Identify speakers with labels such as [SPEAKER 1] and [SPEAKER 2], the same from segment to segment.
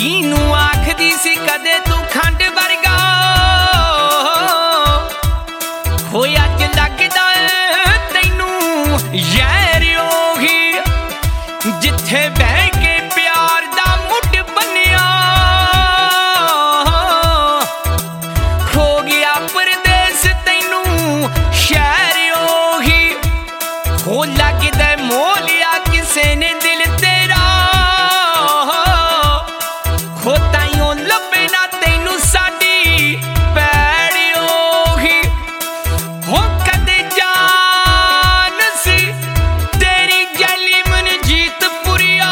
[SPEAKER 1] नीनू आखदी सी कदे तू खंड वर्गा होए अज लगदा तैनू यार ओही जिथे बह के प्यार दा मुड बनिया खो गया परदेस तैनू शहर ओही हो लगदा मोलिया किसे ने दिल तेरा हो ताइयों लभे ना तैनू साडी पैड़ ओही हो कदे जान सी तेरी गली मन जीत पुरिया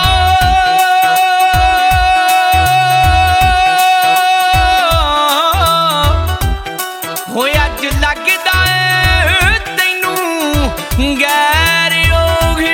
[SPEAKER 1] हो अज लगदा तैनू गैर ओही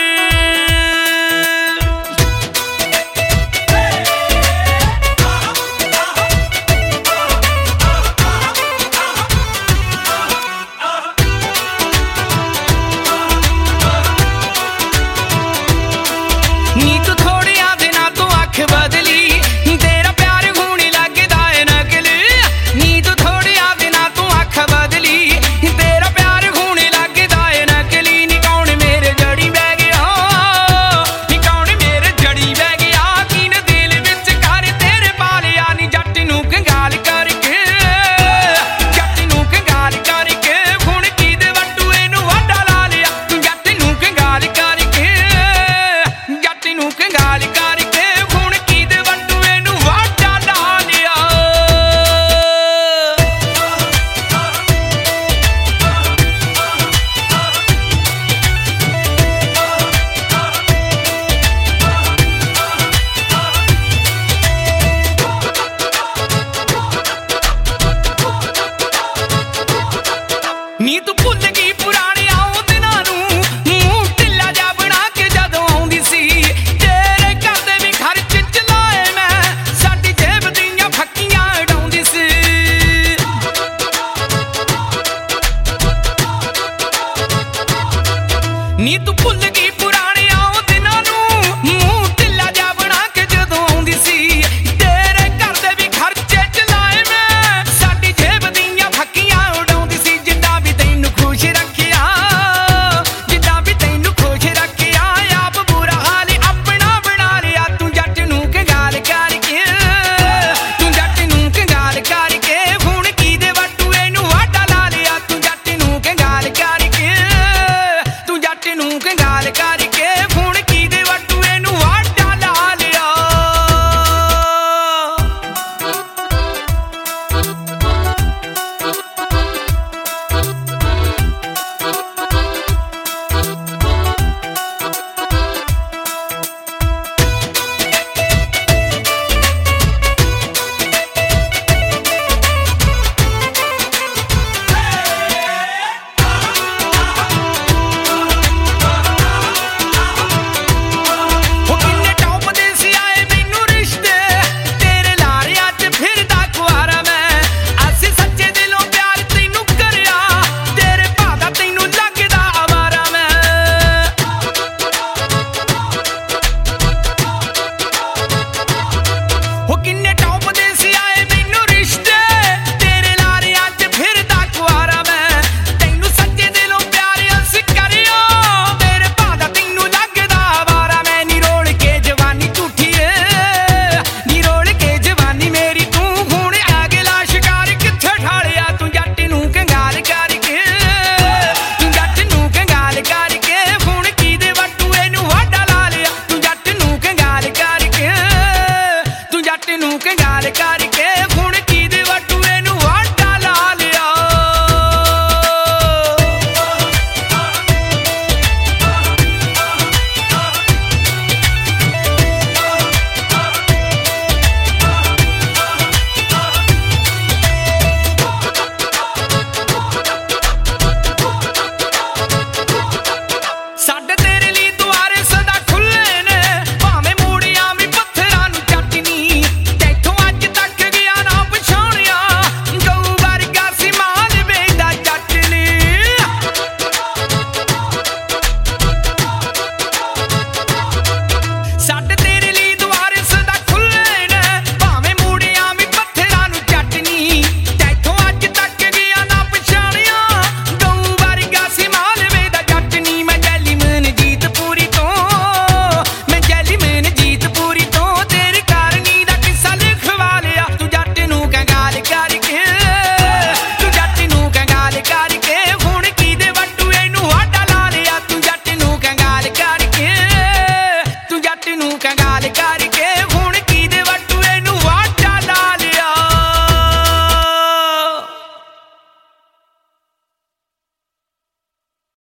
[SPEAKER 1] नी तू थोड़े दिना तो अख बदली तेरा प्यार होने लगदा है नकली नी तू थोड़े दिना तो अख बदली तेरा प्यार होने लगदा है नकली नी कौन मेरे जड़ी बह गया नी कौन मेरे जड़ी बह गया किन दिल विच कर तेरे पालिया नी जट नू कंगाल करके हुण की दे वटू इनू वाडा ला लिया जट नू कंगाल करके हुण की दे वटू इनू वाडा ला लिया नी तू भुल गई पुराने आओ दिनां नू मूंह ढिल्ला जा बना के जदों आउंदी सी तेरे घर दे भी खर्च चलाए मैं साडी जेब दियां फक्कियां उडाउंदी सी नी तू भुल गई पुराने आओ दिनां नू मूंह ढिल्ला जा बना के जदों आउंदी सी तेरे घर दे भी खर्चे चलाए मैं साडी जेब दियां फक्कियां उडाउंदी सी जिद्दां भी तैनू खुश रखिया आप बुरा हाल अपना बना लिया तू जट नू कंगाल करके हुण की दे वटू इनू वाडा ला लिया तू जट नू कंगाल करके हुण की दे वटू इनू वाडा ला लिया ਗੱਲ ਕਰ